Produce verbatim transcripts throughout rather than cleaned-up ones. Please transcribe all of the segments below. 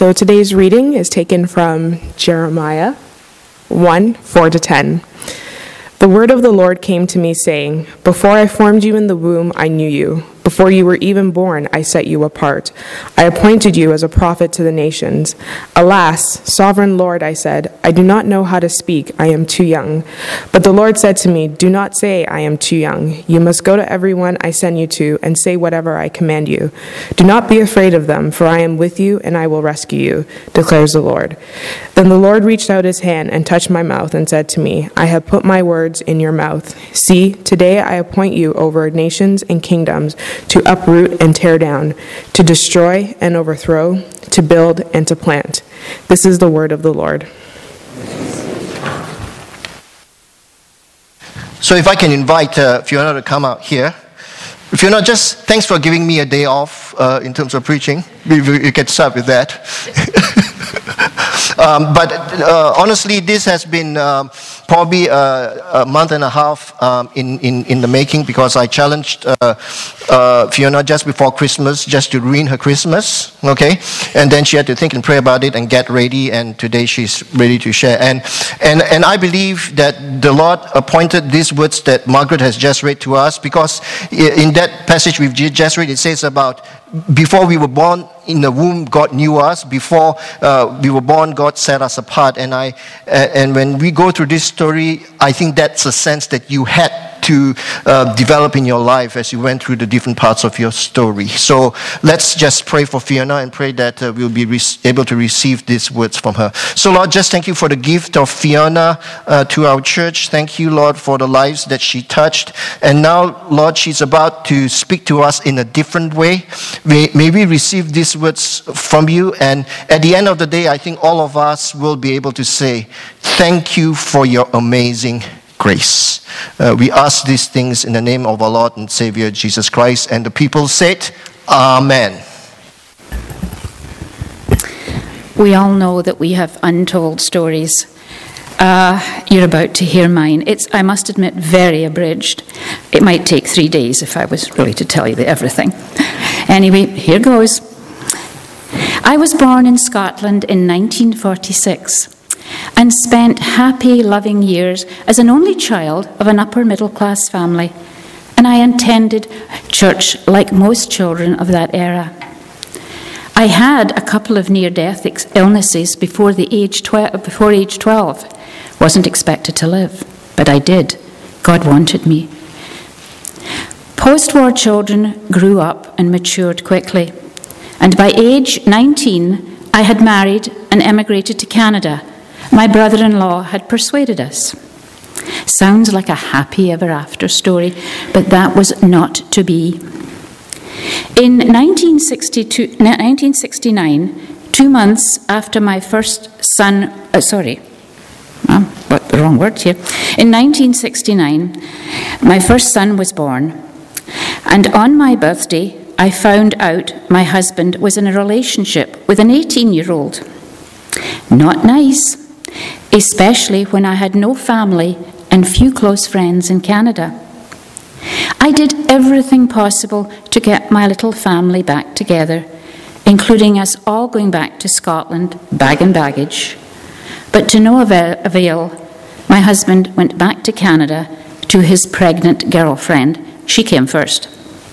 So today's reading is taken from Jeremiah one, four to ten. The word of the Lord came to me, saying, Before I formed you in the womb, I knew you. Before you were even born, I set you apart. I appointed you as a prophet to the nations. Alas, sovereign Lord, I said, I do not know how to speak. I am too young. But the Lord said to me, Do not say I am too young. You must go to everyone I send you to and say whatever I command you. Do not be afraid of them, for I am with you and I will rescue you, declares the Lord. Then the Lord reached out his hand and touched my mouth and said to me, I have put my words in your mouth. See, today I appoint you over nations and kingdoms, to uproot and tear down, to destroy and overthrow, to build and to plant. This is the word of the Lord. So if I can invite uh, Fiona to come out here. Fiona, just thanks for giving me a day off uh, in terms of preaching. You, you can start with that. um, but uh, honestly, this has been um, probably a, a month and a half um, in, in, in the making, because I challenged uh, uh, Fiona just before Christmas just to ruin her Christmas, okay? And then she had to think and pray about it and get ready, and today she's ready to share. And, and, and I believe that the Lord appointed these words that Margaret has just read to us, because in that passage we've just read, it says about before we were born in the womb, God knew us. Before uh, we were born, God set us apart. And I, uh, and when we go through this story, I think that's a sense that you had to uh, develop in your life as you went through the different parts of your story. So let's just pray for Fiona and pray that uh, we'll be re- able to receive these words from her. So Lord, just thank you for the gift of Fiona uh, to our church. Thank you, Lord, for the lives that she touched. And now, Lord, she's about to speak to us in a different way. May, may we receive these words from you. And at the end of the day, I think all of us will be able to say, thank you for your amazing grace. Uh, we ask these things in the name of our Lord and Savior, Jesus Christ. And the people said, Amen. We all know that we have untold stories. Uh, you're about to hear mine. It's, I must admit, very abridged. It might take three days if I was really to tell you everything. Anyway, here goes. I was born in Scotland in nineteen forty-six and spent happy, loving years as an only child of an upper-middle-class family, and I attended church like most children of that era. I had a couple of near-death illnesses before the age tw- before age twelve. Wasn't expected to live, but I did. God wanted me. Post-war children grew up and matured quickly, and by age nineteen, I had married and emigrated to Canada. My brother-in-law had persuaded us. Sounds like a happy ever-after story, but that was not to be. In nineteen sixty-two, nineteen sixty-nine, two months after my first son, uh, sorry, oh, what, the wrong word here. In nineteen sixty-nine, my first son was born, and on my birthday, I found out my husband was in a relationship with an eighteen-year-old. Not nice, especially when I had no family and few close friends in Canada. I did everything possible to get my little family back together, including us all going back to Scotland, bag and baggage. But to no avail, my husband went back to Canada to his pregnant girlfriend. She came first.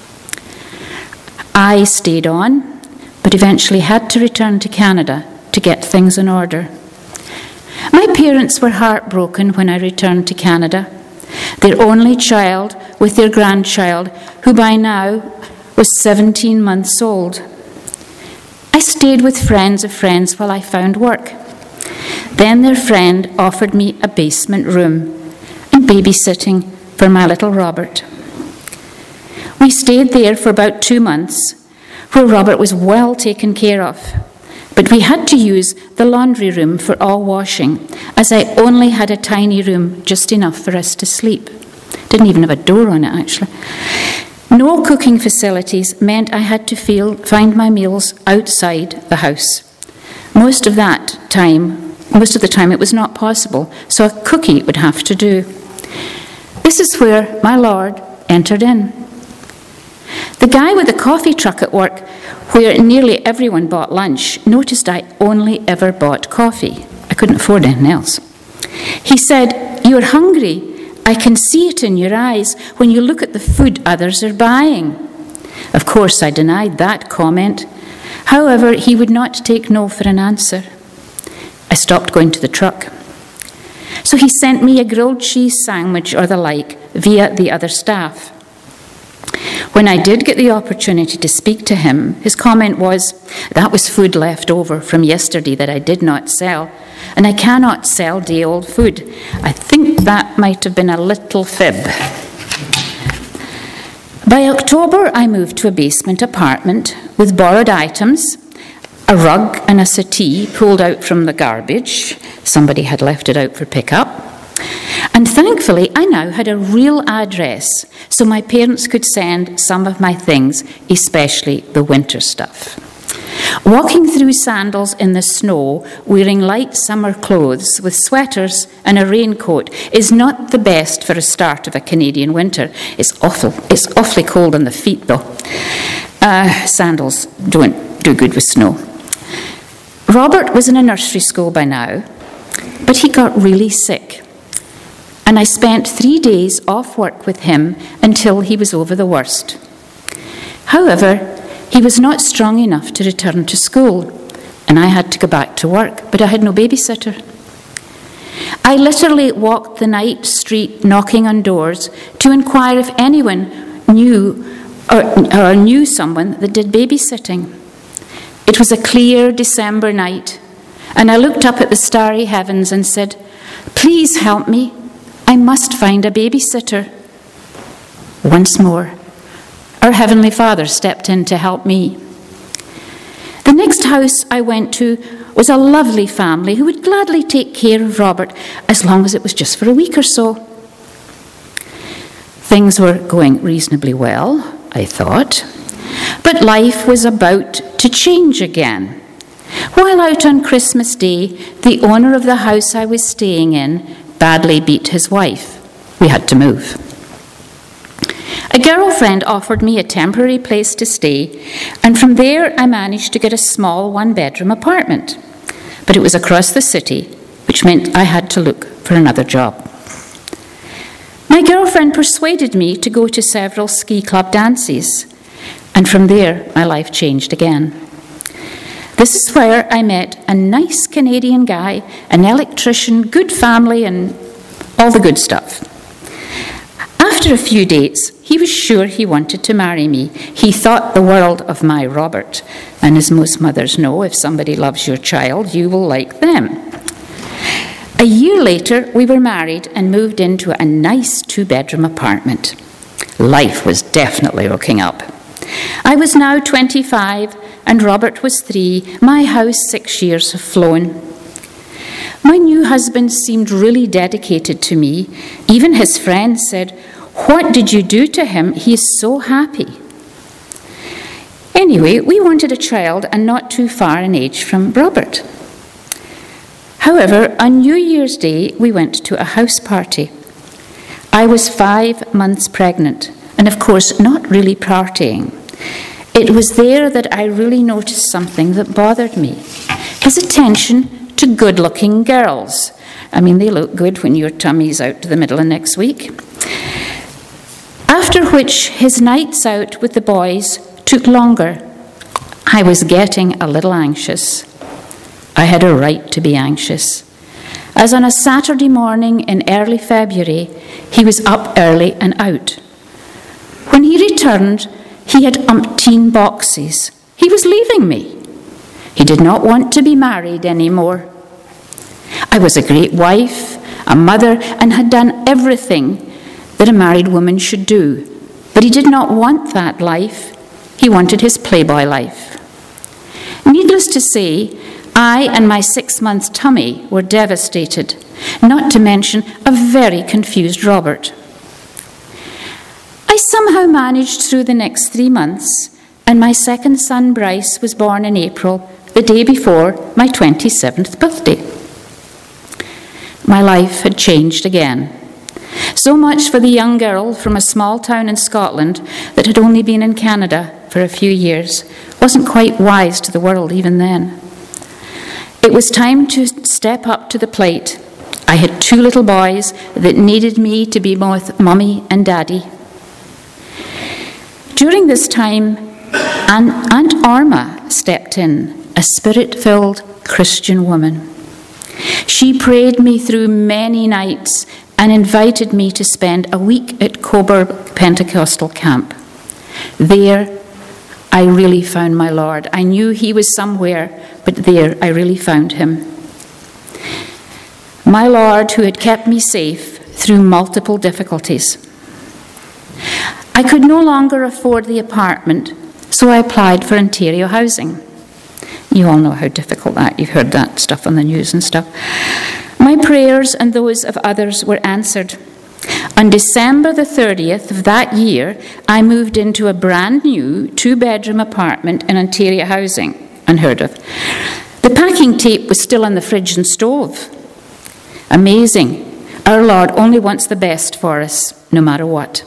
I stayed on, but eventually had to return to Canada to get things in order. My parents were heartbroken when I returned to Canada. Their only child with their grandchild, who by now was seventeen months old. I stayed with friends of friends while I found work. Then their friend offered me a basement room and babysitting for my little Robert. We stayed there for about two months, where Robert was well taken care of. But we had to use the laundry room for all washing, as I only had a tiny room, just enough for us to sleep. Didn't even have a door on it, actually. No cooking facilities meant I had to feel, find my meals outside the house. Most of that time, most of the time it was not possible, so a cookie would have to do. This is where my Lord entered in. The guy with the coffee truck at work, where nearly everyone bought lunch, noticed I only ever bought coffee. I couldn't afford anything else. He said, "You're hungry. I can see it in your eyes when you look at the food others are buying." Of course, I denied that comment. However, he would not take no for an answer. I stopped going to the truck. So he sent me a grilled cheese sandwich or the like via the other staff. When I did get the opportunity to speak to him, his comment was, "That was food left over from yesterday that I did not sell, and I cannot sell day-old food." I think that might have been a little fib. By October, I moved to a basement apartment with borrowed items, a rug and a settee pulled out from the garbage. Somebody had left it out for pickup. And thankfully, I now had a real address, so my parents could send some of my things, especially the winter stuff. Walking through sandals in the snow, wearing light summer clothes with sweaters and a raincoat is not the best for a start of a Canadian winter. It's awful. It's awfully cold on the feet, though. Uh, sandals don't do good with snow. Robert was in a nursery school by now, but he got really sick. And I spent three days off work with him until he was over the worst. However, he was not strong enough to return to school, and I had to go back to work, but I had no babysitter. I literally walked the night street knocking on doors to inquire if anyone knew or, or knew someone that did babysitting. It was a clear December night, and I looked up at the starry heavens and said, "Please help me. I must find a babysitter." Once more, our Heavenly Father stepped in to help me. The next house I went to was a lovely family who would gladly take care of Robert as long as it was just for a week or so. Things were going reasonably well, I thought, but life was about to change again. While out on Christmas Day, the owner of the house I was staying in badly beat his wife. We had to move. A girlfriend offered me a temporary place to stay, and from there I managed to get a small one-bedroom apartment. But it was across the city, which meant I had to look for another job. My girlfriend persuaded me to go to several ski club dances, and from there my life changed again. This is where I met a nice Canadian guy, an electrician, good family, and all the good stuff. After a few dates, he was sure he wanted to marry me. He thought the world of my Robert. And as most mothers know, if somebody loves your child, you will like them. A year later, we were married and moved into a nice two-bedroom apartment. Life was definitely looking up. I was now twenty-five, and Robert was three. My house six years have flown. My new husband seemed really dedicated to me. Even his friends said, "What did you do to him? He is so happy." Anyway, we wanted a child and not too far in age from Robert. However, on New Year's Day, we went to a house party. I was five months pregnant, and of course, not really partying. It was there that I really noticed something that bothered me. His attention to good-looking girls. I mean, they look good when your tummy's out to the middle of next week. After which, his nights out with the boys took longer. I was getting a little anxious. I had a right to be anxious, as on a Saturday morning in early February, he was up early and out. When he returned, he had umpteen boxes. He was leaving me. He did not want to be married anymore. I was a great wife, a mother, and had done everything that a married woman should do. But he did not want that life. He wanted his playboy life. Needless to say, I and my six-month tummy were devastated, not to mention a very confused Robert. I somehow managed through the next three months, and my second son, Bryce, was born in April, the day before my twenty-seventh birthday. My life had changed again. So much for the young girl from a small town in Scotland that had only been in Canada for a few years. Wasn't quite wise to the world even then. It was time to step up to the plate. I had two little boys that needed me to be both mummy and daddy. During this time, Aunt Arma stepped in, a spirit-filled Christian woman. She prayed me through many nights and invited me to spend a week at Coburg Pentecostal Camp. There, I really found my Lord. I knew he was somewhere, but there I really found him. My Lord, who had kept me safe through multiple difficulties. I could no longer afford the apartment, so I applied for Ontario housing. You all know how difficult that, you've heard that stuff on the news and stuff. My prayers and those of others were answered. On December the thirtieth of that year, I moved into a brand new two-bedroom apartment in Ontario housing, unheard of. The packing tape was still on the fridge and stove. Amazing. Our Lord only wants the best for us, no matter what.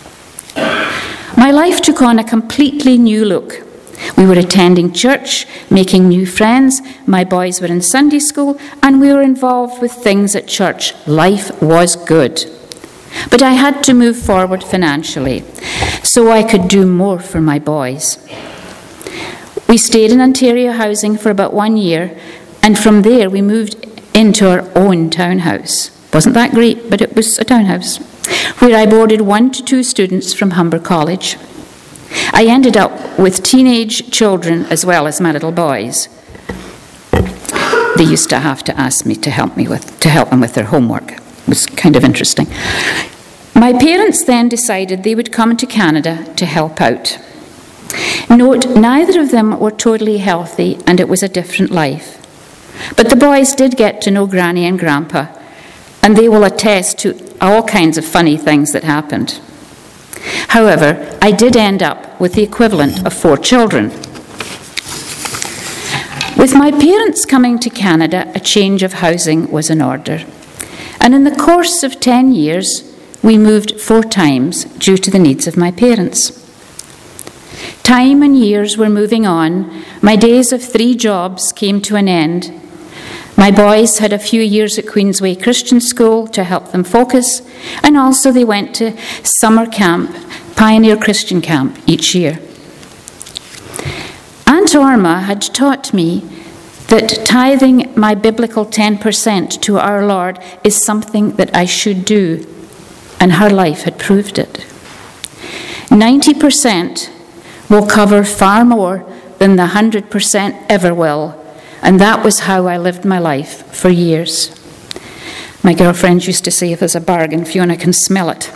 My life took on a completely new look. We were attending church, making new friends, my boys were in Sunday school, and we were involved with things at church. Life was good. But I had to move forward financially, so I could do more for my boys. We stayed in Ontario housing for about one year, and from there we moved into our own townhouse. Wasn't that great, but it was a townhouse, where I boarded one to two students from Humber College. I ended up with teenage children as well as my little boys. They used to have to ask me to help me with to help them with their homework. It was kind of interesting. My parents then decided they would come to Canada to help out. Note, neither of them were totally healthy, and it was a different life. But the boys did get to know Granny and Grandpa, and they will attest to all kinds of funny things that happened. However, I did end up with the equivalent of four children. With my parents coming to Canada, a change of housing was in order. And in the course of ten years, we moved four times due to the needs of my parents. Time and years were moving on. My days of three jobs came to an end. My boys had a few years at Queensway Christian School to help them focus, and also they went to summer camp, Pioneer Christian Camp, each year. Aunt Orma had taught me that tithing my biblical ten percent to our Lord is something that I should do, and her life had proved it. ninety percent will cover far more than the one hundred percent ever will. And that was how I lived my life for years. My girlfriend used to say, if there's a bargain, Fiona can smell it.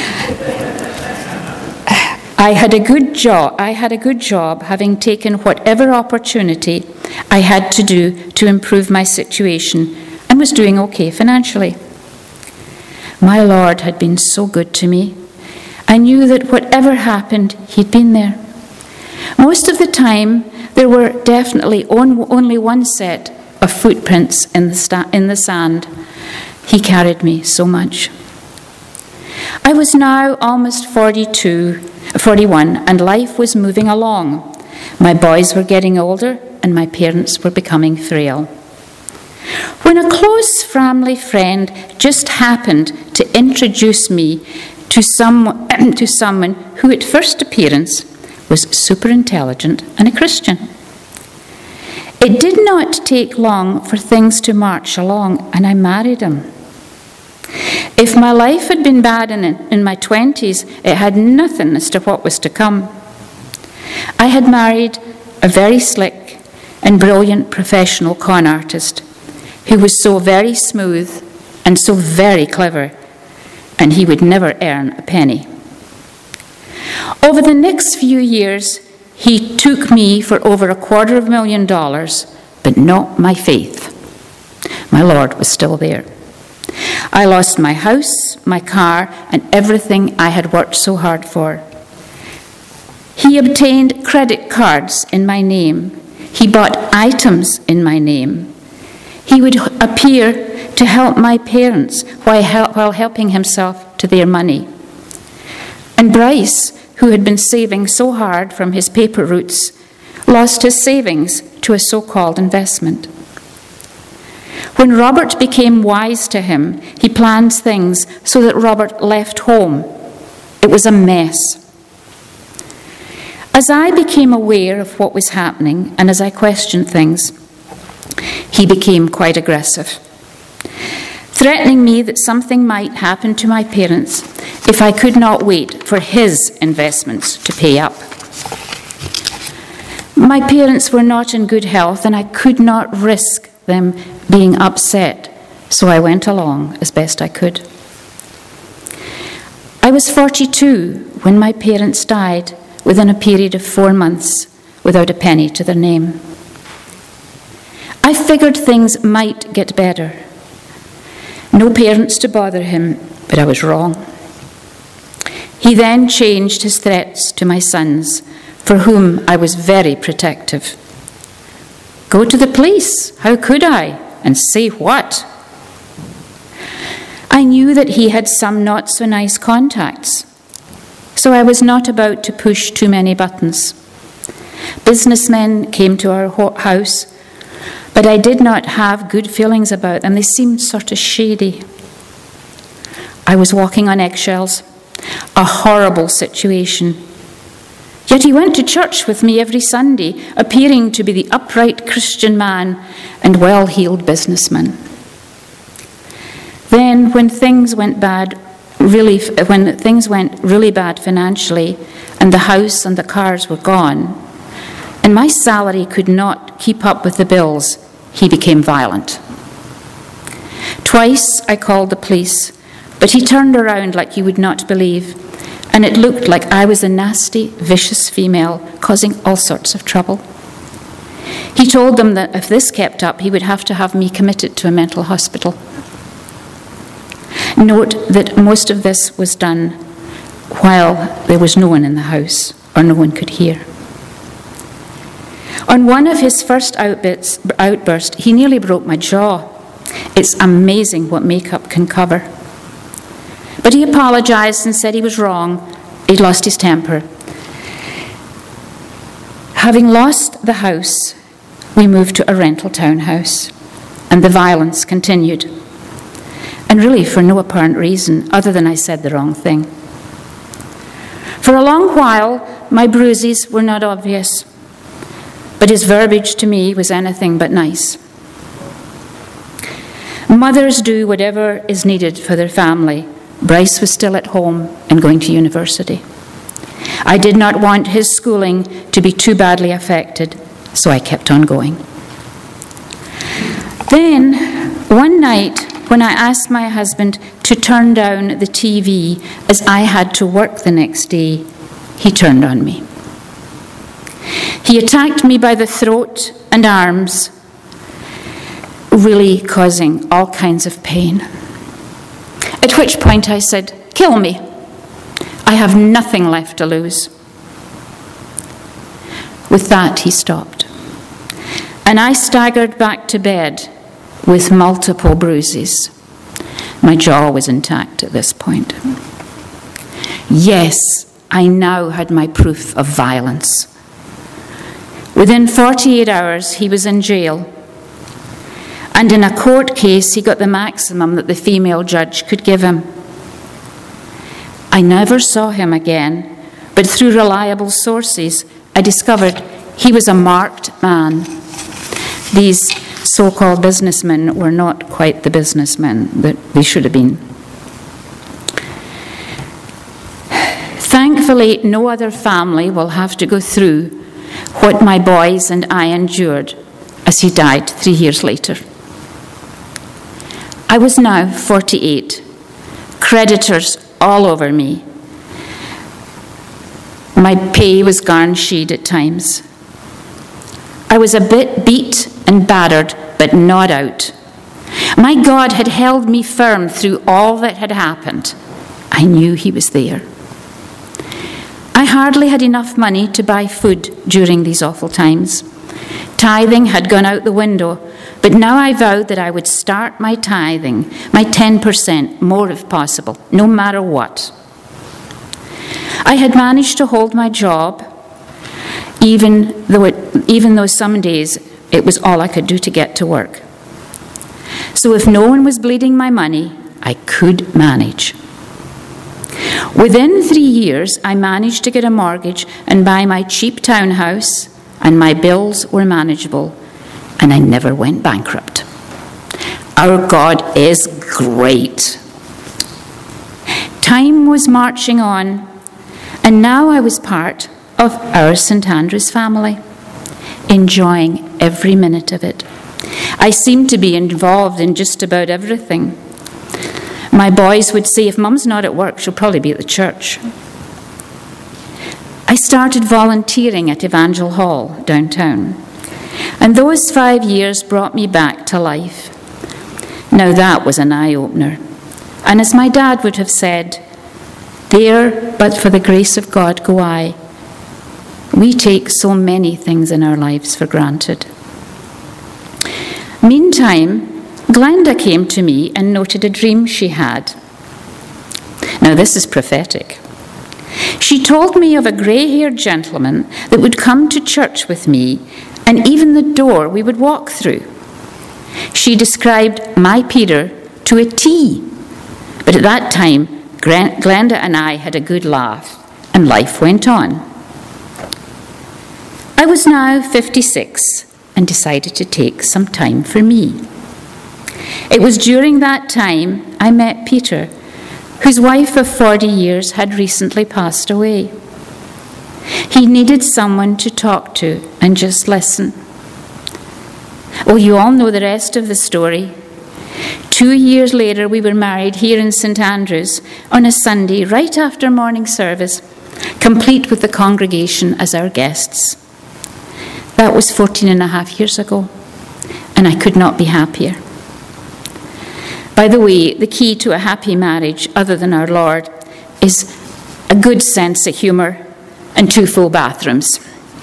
I had a good job. I had a good job, having taken whatever opportunity I had to do to improve my situation, and was doing okay financially. My Lord had been so good to me. I knew that whatever happened, he'd been there. Most of the time, there were definitely on, only one set of footprints in the, sta- in the sand. He carried me so much. I was now almost forty-two, forty-one, and life was moving along. My boys were getting older, and my parents were becoming frail. When a close family friend just happened to introduce me to, some, to someone who at first appearance was super intelligent and a Christian. It did not take long for things to march along, and I married him. If my life had been bad in, in my twenties, it had nothing as to what was to come. I had married a very slick and brilliant professional con artist who was so very smooth and so very clever, and he would never earn a penny. Over the next few years, he took me for over a quarter of a million dollars, but not my faith. My Lord was still there. I lost my house, my car, and everything I had worked so hard for. He obtained credit cards in my name. He bought items in my name. He would appear to help my parents while helping himself to their money. And Bryce, who had been saving so hard from his paper routes, lost his savings to a so-called investment. When Robert became wise to him, he planned things so that Robert left home. It was a mess. As I became aware of what was happening and as I questioned things, he became quite aggressive, threatening me that something might happen to my parents if I could not wait for his investments to pay up. My parents were not in good health and I could not risk them being upset, so I went along as best I could. I was forty-two when my parents died within a period of four months without a penny to their name. I figured things might get better. No parents to bother him, but I was wrong. He then changed his threats to my sons, for whom I was very protective. Go to the police, how could I? And say what? I knew that he had some not so nice contacts, so I was not about to push too many buttons. Businessmen came to our house, but I did not have good feelings about them. They seemed sort of shady. I was walking on eggshells, a horrible situation. Yet he went to church with me every Sunday, appearing to be the upright Christian man and well-heeled businessman. Then, when things went bad, really, when things went really bad financially, and the house and the cars were gone, and my salary could not keep up with the bills, he became violent. Twice I called the police, but he turned around like you would not believe, and it looked like I was a nasty, vicious female causing all sorts of trouble. He told them that if this kept up, he would have to have me committed to a mental hospital. Note that most of this was done while there was no one in the house, or no one could hear. On one of his first outbursts, he nearly broke my jaw. It's amazing what makeup can cover. But he apologized and said he was wrong. He'd lost his temper. Having lost the house, we moved to a rental townhouse, and the violence continued. And really for no apparent reason other than I said the wrong thing. For a long while, my bruises were not obvious, but his verbiage to me was anything but nice. Mothers do whatever is needed for their family. Bryce was still at home and going to university. I did not want his schooling to be too badly affected, so I kept on going. Then, one night, when I asked my husband to turn down the T V as I had to work the next day, he turned on me. He attacked me by the throat and arms, really causing all kinds of pain. At which point I said, "Kill me. I have nothing left to lose." With that, he stopped. And I staggered back to bed with multiple bruises. My jaw was intact at this point. Yes, I now had my proof of violence. Within forty-eight hours, he was in jail. And in a court case, he got the maximum that the female judge could give him. I never saw him again, but through reliable sources, I discovered he was a marked man. These so-called businessmen were not quite the businessmen that they should have been. Thankfully, no other family will have to go through what my boys and I endured as he died three years later. I was now forty-eight, creditors all over me. My pay was garnished at times. I was a bit beat and battered, but not out. My God had held me firm through all that had happened. I knew he was there. I hardly had enough money to buy food during these awful times. Tithing had gone out the window, but now I vowed that I would start my tithing, my ten percent, more if possible, no matter what. I had managed to hold my job, even though, it, even though some days it was all I could do to get to work. So if no one was bleeding my money, I could manage. Within three years, I managed to get a mortgage and buy my cheap townhouse, and my bills were manageable, and I never went bankrupt. Our God is great. Time was marching on, and now I was part of our Saint Andrew's family, enjoying every minute of it. I seemed to be involved in just about everything. My boys would say, if Mum's not at work, she'll probably be at the church. I started volunteering at Evangel Hall downtown, and those five years brought me back to life. Now that was an eye-opener. And as my dad would have said, there, but for the grace of God go I. We take so many things in our lives for granted. Meantime, Glenda came to me and noted a dream she had. Now this is prophetic. She told me of a grey-haired gentleman that would come to church with me, and even the door we would walk through. She described my Peter to a T, but at that time, Glenda and I had a good laugh, and life went on. I was now fifty-six and decided to take some time for me. It was during that time I met Peter, whose wife of forty years had recently passed away. He needed someone to talk to and just listen. Well, you all know the rest of the story. Two years later, we were married here in Saint Andrews on a Sunday right after morning service, complete with the congregation as our guests. That was fourteen and a half years ago, and I could not be happier. By the way, the key to a happy marriage, other than our Lord, is a good sense of humour and two full bathrooms.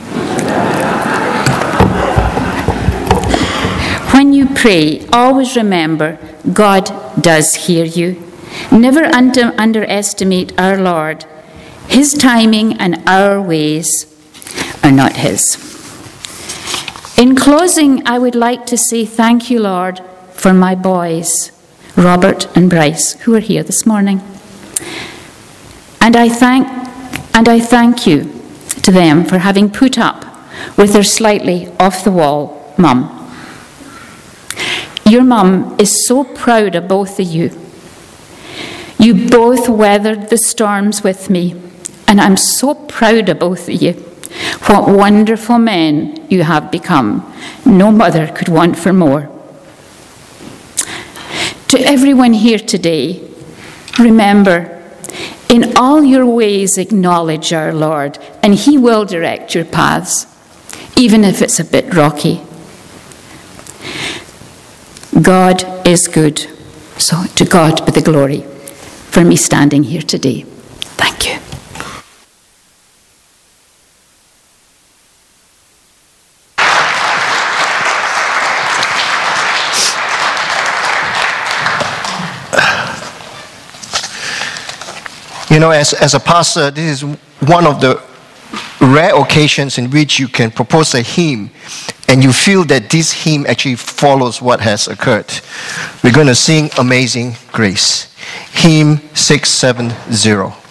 When you pray, always remember God does hear you. Never under- underestimate our Lord. His timing and our ways are not his. In closing, I would like to say thank you, Lord, for my boys, Robert and Bryce, who are here this morning. And I thank and I thank you to them for having put up with their slightly off-the-wall mum. Your mum is so proud of both of you. You both weathered the storms with me, and I'm so proud of both of you. What wonderful men you have become. No mother could want for more. To everyone here today, remember, in all your ways acknowledge our Lord, and he will direct your paths, even if it's a bit rocky. God is good, so to God be the glory for me standing here today. Thank you. You know, as, as a pastor, this is one of the rare occasions in which you can propose a hymn and you feel that this hymn actually follows what has occurred. We're going to sing Amazing Grace, hymn six seven zero.